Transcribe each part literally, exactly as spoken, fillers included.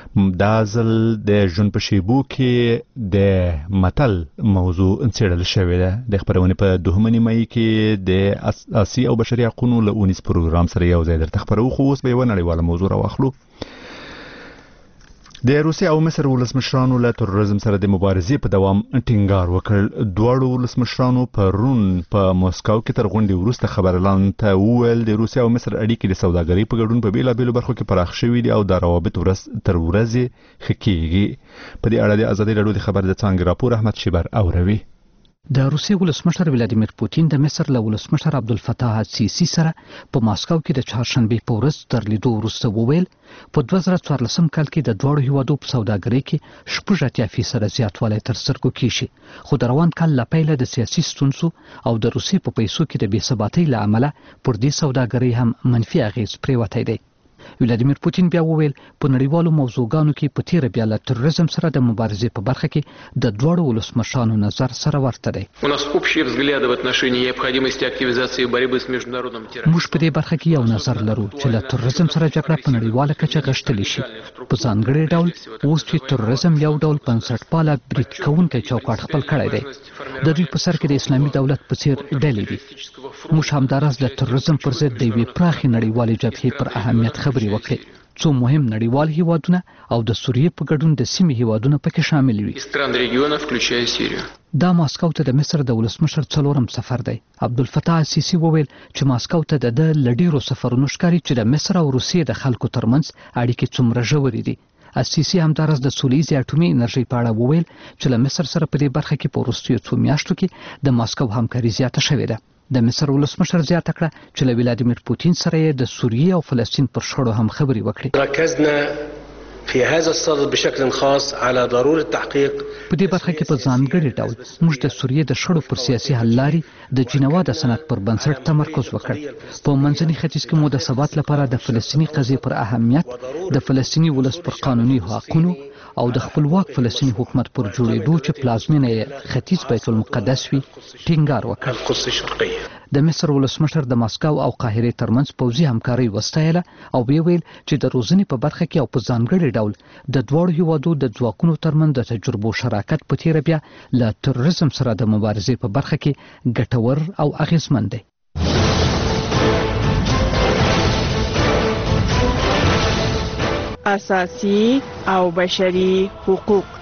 دا ځل د ژوند په شیبو کې د متل موضوع څېړل شوې ده. د خبرونې په دوهمه نیمایي کې د اساسي او بشري حقوقو له اونیس پروګرام سره یو ځای درته خبرو، خو اوس به یوه نړیواله موضوع راواخلو. د روسیې او مصر ولسمشرانو له تروریزم سره د مبارزې په دوام ټینګار وکړ. دواړو ولسمشرانو پرون په مسکو کې تر غونډې وروسته خبريالانو ته وویل د روسیې او مصر اړیکې د سوداګرۍ په ګډون په بیلابېلو برخو کې پراخ شوي دي او دا روابط ورځ تر ورځې ښه کېږي. په دې اړه د ازادي راډیو د خبر د څانګې راپور احمد شیبر اوروي. د روسیې ولسمشر ولادیمیر پوتین د مصر له ولسمشر عبدالفتاح السیسی سره په ماسکو کې د چهارشنبه په ورځ تر لیدو وروسته وویل په دوه زره څوارلسم کال کې د دواړو هیوادو په سوداګرۍ کې شپږ اتیا فیصده زیاتوالی تر سترګو کېږي، خو د روان کال له پیله د سیاسي ستونزو او د روسیې په پیسو کې د بې ثباتۍ له امله پر دې سوداګرۍ هم منفي اغیز پرېوتی دی. ولادیمیر پوتین بیا وویل په نړیوالو موضوعګانو کې په تیره بیا له تروریزم سره د مبارزې په برخه کې د دواړو ولسمشرانو نظر سره ورته دی. موږ په دې برخه کې یو نظر لرو چې له تروریزم سره جګړه په نړیواله کچه غښتلی شي. په ځانګړي ډول اوس چې تروریزم یو ډول بنسټپاله برید کوونکی چوکاټ خپل کړی دی، د دوی په سر کې د اسلامي دولت په څیر ډلې دي. موږ همداراز د تروریزم پر ضد د یوې پراخې نړیوالې جبهې پر اهمیت خبرې وکړي، څو مهم نړیوال هیوادونه او د سوریې په ګډون د سیمې هیوادونه پکې شامل وي. دا ماسکو ته د مصر د ولسمشر څلورم سفر دی. عبدالفتاح السیسی وویل چې ماسکو ته د د لډیرو سفرونو ښکاري چې د مصر او روسیې د خلکو ترمنځ اړیکې څومره ژورې دي. السیسی همداراز د سولیزي اټومي انرژي په اړه وویل چې له مصر سره په دې برخه کې په وروستیو څو میاشتو کې د ماسکو همکاري زیاته شوې ده. د مصر ولسمشر زیاته کړه چې له ولادیمیر پوتین سره یې د سوریې او فلسطین پر شخړو هم خبرې وکړې. ركزنا في هذا الصدد بشكل خاص على ضرورة تحقيق په دې برخه کې په ځانګړي ډول موږ د سوریې د شخړو پر سیاسي حل لارې د جنیوا د سند پر بنسټ تمرکز وکړ. په منځني ختیځ کې مو د ثبات لپاره د فلسطیني قضیې پر اهمیت، د فلسطیني ولس پر قانوني حقوقو او د خپلواک فلسطیني حکومت پر جوړېدو چې پلازمینه یې ختیځ بیت المقدس وي ټینګار وکړ. د مصر ولسمشر د ماسکو او قاهرې ترمنځ پوځي همکاري وستایله او ویل چې د روزنې په برخه کې او په ځانګړي ډول د دواړو هیوادو د ځواکونو ترمنځ د تجربو شراکت په تیره بیا له تروریزم سره د مبارزې په برخه کې ګټور او اغیزمن دی. اساسي او بشري حقوق.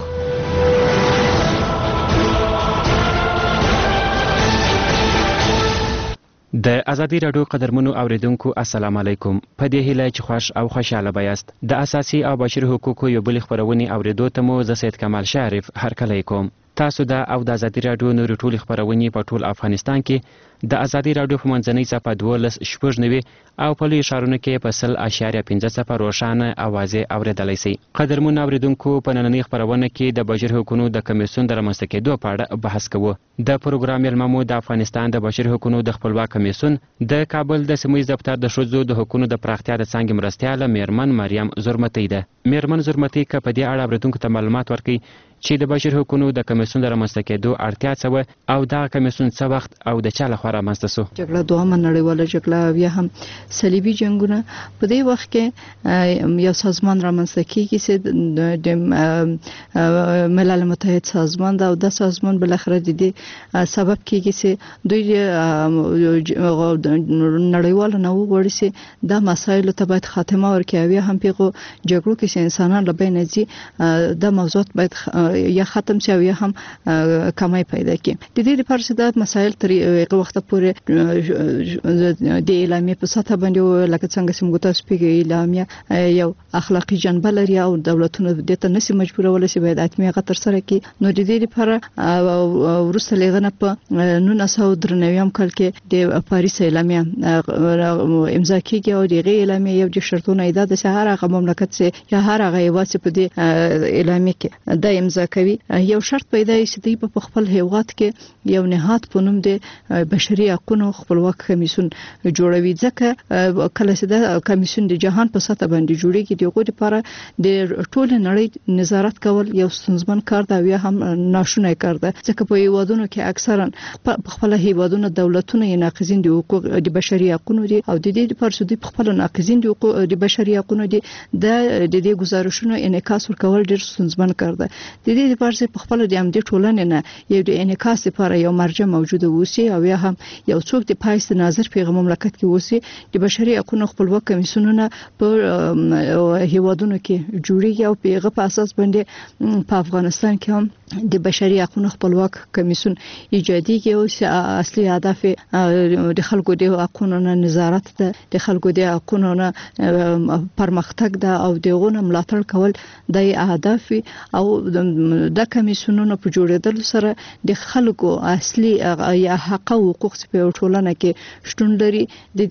د ازادي راډیو قدرمنو اوریدونکو السلام علیکم. په دې هیله چې خوش او خوشاله بیاست. د اساسي او بشري حقوقو یو بل خبرونه اوریدو ته مو زه سید کمال شریف هرکلی کوم. تاسو دا او د ازادي راډیو نور ټول خبرونه په ټول افغانستان کې د ازادي راډیو په منځنۍ صفحه دولس شپږ نوي او په لوی ښارونو کې په سل اشاریه پنځه صفر روښانه اوازې اوریدلی شئ. قدرمنو اوریدونکو په نننۍ خبرونه کې د بشري حقوقو د کمیسیون د رامنځته کېدو په اړه بحث کوو. د پروګرام میلمه مو د افغانستان د بشري حقوقو د خپلواک کمیسیون د کابل د سیمه ییز دفتر د ښځو د حقوقو د پراختیا د څانګې مرستیاله میرمن مریم زرمتی ده. میرمن زرمتی که په دې اړه اوریدونکو ته معلومات ورکړي چې د بشري حقوقو د کمیسیون د رامنځته کېدو اړتیا څه وه او دغه کمیسیون څه وخت او د چا لخوا رامنځته سو. جګړه دوهمه نړیواله جګړه بیا هم صلیبي جنگونه په دې وخت کې یو سازمان رامنځته کیږي چې د ملل متحد سازمان دا او د سازمان بل اخر د دې سبب کیږي چې دوی نړیوال نو وړي چې دا مسایل ته باید خاتمه ورکړي. هم پیغو جګړو کې انسانان له بین ځي د موضوعات باید یا ختم شي یا هم کمای پیدا کړي. د دې لپاره چې دا مسایل تر یو وخت پورې د اعلامیه په سطح باندې لکه څنګه چې موږ تاسو پیګی اعلامیه یو اخلاقی جنبه لري او دولتونو د ته نسی مجبورول شي باید اتمیه غتر سره کې. نو د دې لپاره ورسته لغنه په نولس سوه درنوي کال کې د پاریس اعلامیه امضا کیږي او د غي اعلامیه یو د شرطونو ایجاد د هر هغه مملکت چې یا هر هغه واسه په دې اعلامیه کې د امضا کوي. یو شرط پیدا کېدای چې دوی په خپل هیواد کې یو نهاد په نوم د بشري حقوقو خپلواک کمیسیون جوړوي. ځکه کله چې د کمیسیون د جهان په سطح باندې جوړیږي دغه لپاره د ټول نړۍ نظارت کول یو ستونزمن کار دی یا هم ناشونی کار دی. ځکه په هیوادونو کې اکثرا په خپل هیوادونو دولتونه یې ناقضین دي حقوق د بشري حقوقو دي او د دې لپاره چې په خپل ناقضین دي حقوق د بشري حقوقو دي د د دې گزارشونو انعکاس ورکول ډیر ستونزمن کار دی. د دې لپاره چې په خپل د امنیت ټولنې نه یو د انعکاس لپاره یو مرجع موجوده وسی او یا هم یو څوک د پایست ناظر پیغام مملکت کې وسی د بشري حقوقو خپلواک کمیسیونونه په هیوادونو کې جوړیږي او په هغه په اساس باندې په افغانستان کې هم د بشري حقوقو خپلواک کمیسیون ایجادیږي او اصلي هدف د خلکو د حقوقو نظارت ده، د خلکو د حقوقو پرمختګ ده او دغه ملاتړ کول د اهداف او د کمیسیونونو په جوړېدل سره د خلکو اصلي یا حق او حقوق په ټولنه کې شتون لري. د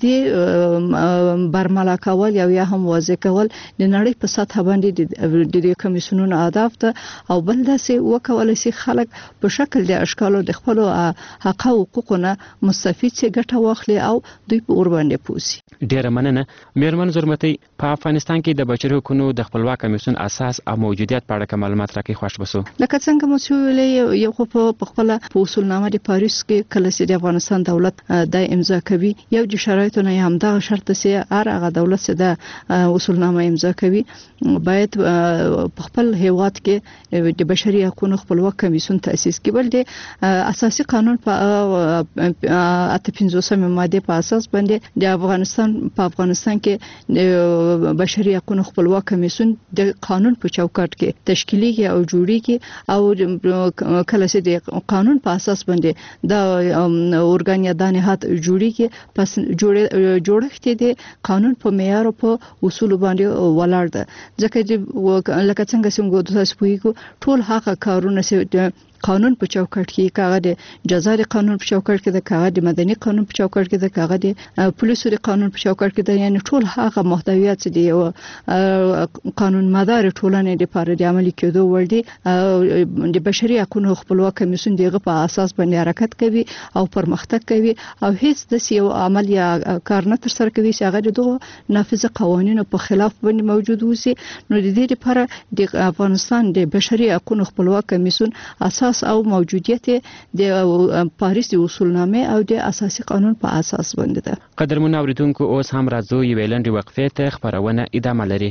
دې برملا کول یا هم واضح کول د نړۍ په سطح باندې د دې کمیسیونونو اهداف ده او بل داسې وکول شي خلک په شکل د اشکالو د خپل حق او حقوقونه مستفید شي ګټه واخلي او دوی په اور باندې پوسی. ډیره مننه میرمن زرمتي. په افغانستان کې د بشري حقوقو د خپلواک کمیسیون اساس او موجودیت په اړه معلومات راکړي خوښ بسو. لکه څنګه مو ویلې یو خو په خپل په اصولنامه د پاریس کې کله چې د افغانستان دولت د امضا کوي یو د شرایطو نه هم دا شرط چې هر هغه دولت چې د اصولنامه امضا کوي باید په خپل هیواد کې د بشري حقوقو خپلواک کمیسیون تاسیس کړي. بل د اساسي قانون په اته پنځوسمه ماده په اساس باندې د افغانستان په افغانستان کې د بشري حقوقو خپلواک کمیسیون د قانون په چوکاټ کې تشکیلي او جوړیږي او کله چې د قانون په اساس باندې د اورګان یا د نهاد جوړیږي پس جوړښت د قانون په معیار او په اصول باندې ولاړ ده. ځکه چې لکه څنګه څنګه د تاسو پوهیږئ ټول هغه کارونه چې قانون په چوکاټ کې کاغه د جزاري قانون په چوکاټ کې د کاغه د مدني قانون په چوکاټ کې د کاغه د پولیسو د قانون په چوکاټ کې د یعنی ټول هغه محتویات چې دی قانون مدار ټولنې د لپاره د عملي کېدو ور دي د بشري حقوقو خپلواک کمیسیون دغه په اساس باندې حرکت کوي او پرمختګ کوي او هیڅ د یو عمل یا کار نه تر سره کوي چې هغه دغه نافذ قوانینو په خلاف باندې موجود وي. نو د دې لپاره د افغانستان د بشري حقوقو خپلواک کمیسیون اساس او موجودیت د پاریس د اصولنامه او د اساسي قانون په اساس باندې ده. قدرمن اوریدونکو اوس هم راځو یو ویلنډي وقفه ته خبرونه ادامه لري.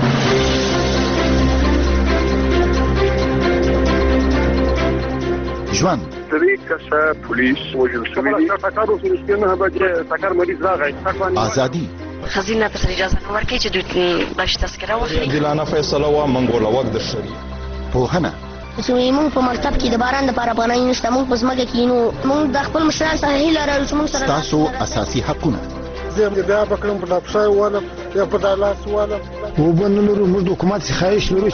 ژوند درې کسه پولیس وژل شوي دي. ټکر اوس نه بجې ټکر مریض راغی. ازادي خزینه پر اجازه نه ورکړي چې دوی باش تذکره واخلي. عادلانه فیصله و منګوله وخت د شری پوهنه چې موږ په مکتب کې د باران لپاره پناه نشته موږ په ځمکه کې نو موږ د خپل مشران سره هیله لرو چې موږ سره تاسو اساسي حقونه زه بیا پکړم په لاپسای والا یا په دالاس والا وبنلو موږ د حکومت څخه خواهش لرو